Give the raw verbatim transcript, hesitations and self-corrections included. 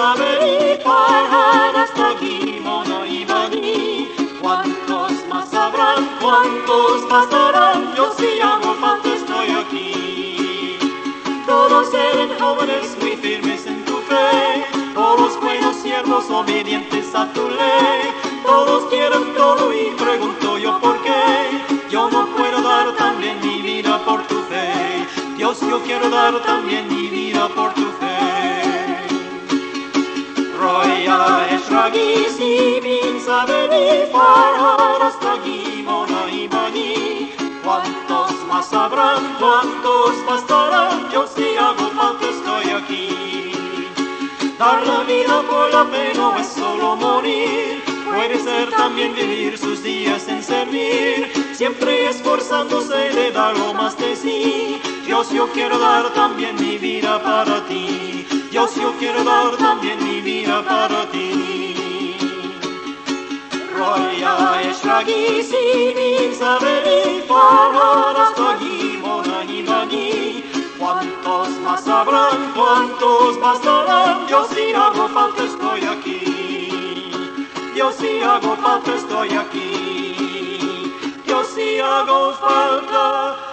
saber y Farhan hasta Gimona y Bani. ¿Cuántos más habrán? ¿Cuántos pasarán? Yo si hago falta estoy aquí. Todos eran jóvenes muy firmes en tu fe, todos buenos siervos obedientes a tu ley. Todos quieren todo y pregunto yo por qué. Yo no puedo dar también mi vida por tu fe. Dios, yo quiero dar también mi vida por tu fe. Roya Eshragis y Bin Sabeni Farhan hasta Gimona y Bani. ¿Cuántos más habrán? ¿Cuántos bastarán? Yo si hago falta estoy aquí. Dar la vida por la fe no es solo morir, puede ser también vivir sus días en servir, siempre esforzándose de dar lo más de sí. Dios, yo quiero dar también mi vida para ti. Dios, yo quiero dar también mi vida para ti. Roya Eshragis y Bin Sabeni Farhan hasta Gimona y Bani. ¿Cuántos más habrán? ¿Cuántos bastarán? Yo si hago falta estoy aquí. Yo si hago falta estoy aquí. Yo si hago falta